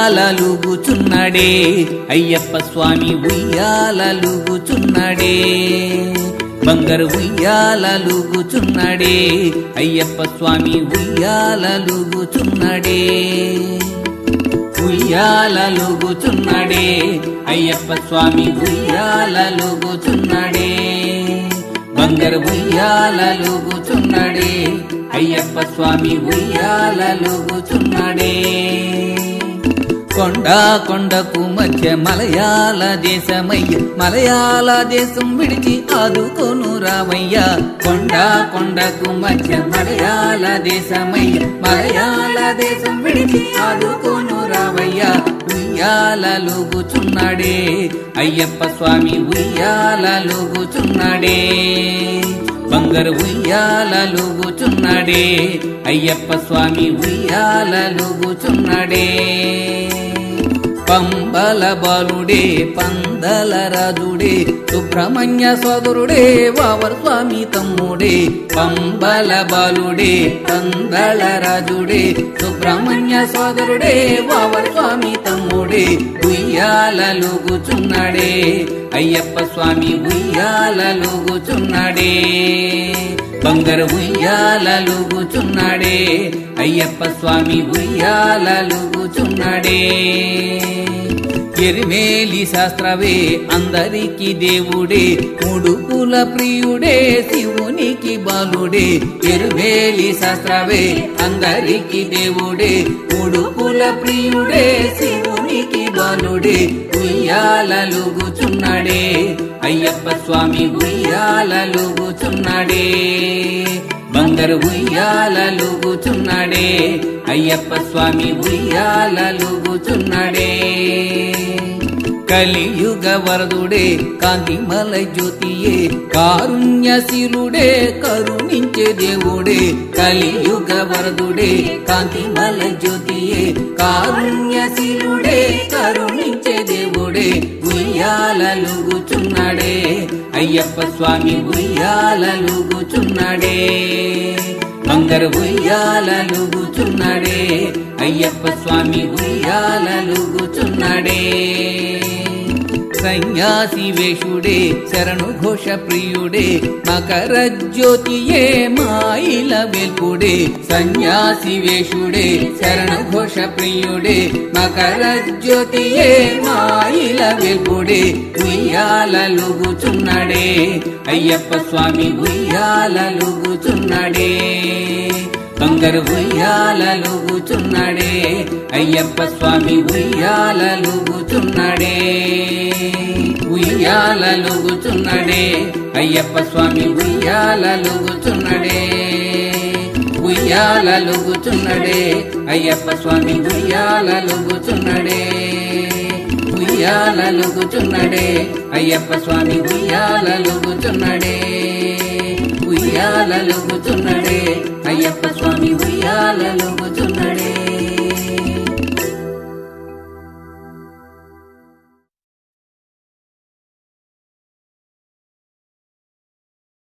ఉయ్యాలలుగుచున్నడే అయ్యప్ప స్వామి ఉయ్యాలలుగుచున్నడే బంగారు ఉయ్యాలలుగుచున్నడే అయ్యప్ప స్వామి ఉయ్యాలలుగుచున్నడే ఉయ్యాలలుగుచున్నడే అయ్యప్ప స్వామి ఉయ్యాలలుగుచున్నడే బంగారు ఉయ్యాలలుగుచున్నడే అయ్యప్ప స్వామి ఉయ్యాలలుగుచున్నడే కొండ కొండకు మధ్య మలయాళ దేశమయ్య మలయాళ దేశం విడిచి ఆదుకోను రామయ్య కొండ కొండకు మధ్య మలయాళ దేశమయ్య మలయాళ దేశం విడిచి ఆదుకోను రామయ్య ఉయ్యాలలుగుచున్నడే అయ్యప్ప స్వామి ఉయ్యాలలుగుచున్నడే బంగారు ఉయ్యాలలుగుచున్నడే అయ్యప్ప స్వామి ఉయ్యాలలుగుచున్నడే పంబల బాలుడే పందల రాజుడే సుబ్రహ్మణ్య సోదరుడే వావర్ స్వామి తమ్ముడే పంబల బాలుడే పందల రాజుడే సుబ్రహ్మణ్య సోదరుడే వావర్ స్వామి తమ్ముడే ఉయ్యాలలుగుచున్నడే అయ్యప్ప స్వామి ఉయ్యాలలుగుచున్నడే బంగారు ఉయ్యాలలుగుచున్నడే అయ్యప్ప స్వామి ఉయ్యాలలుగుచున్నడే ఎరిమేలి శాస్త్రవే అందరికి దేవుడే ముడుపుల ప్రియుడే శివునికి బాలుడే ఎరిమేలి శాస్త్రవే అందరికి దేవుడే ముడుపుల ప్రియుడే శివునికి బాలుడే ఉయ్యాలలుగుచున్నడే అయ్యప్ప స్వామి ఉయ్యాలలుగుచున్నడే బంగారు ఉయ్యాలలుగుచున్నడే అయ్యప్ప స్వామి ఉయ్యాలలుగుచున్నడే కలియుగ వరదుడే కాంతిమల జ్యోతియే కారుణ్యశీలుడే కరుణించే దేవుడే కలియుగ వరదుడే కాంతిమల జ్యోతియే కారుణ్యశీలుడే కరుణించే దేవుడే ఉయ్యాలలుగుచున్నడే అయ్యప్ప స్వామి ఉయ్యాలలుగుచున్నడే బంగారు ఉయ్యాలలుగుచున్నడే అయ్యప్ప స్వామి ఉయ్యాలలుగుచున్నడే సన్యాసి వేషుడే శరణు ఘోష ప్రియుడే మకర జ్యోతియే మాయిల వెల్పుడే సన్యాసి వేషుడే శరణు ఘోష ప్రియుడే మకర జ్యోతియే మాయిల వెల్పుడే ఉయ్యాలలుగుచున్నడే అయ్యప్ప స్వామి ఉయ్యాలలుగుచున్నడే బంగారు ఉయ్యాలలుగుచున్నడే అయ్యప్ప స్వామి ఉయ్యాలలుగుచున్నడే ఉయ్యాలలుగుచున్నడే అయ్యప్ప స్వామి ఉయ్యాలలుగుచున్నడే ఉయ్యాలలుగుచున్నడే అయ్యప్ప స్వామి ఉయ్యాలలుగుచున్నడే ఉయ్యాలలుగుచున్నడే అయ్యప్ప స్వామి ఉయ్యాలలుగుచున్నడే ఉయ్యాలలుగుచున్నడే అయ్యప్ప స్వామి ఉయ్యాలలుగుచున్నడే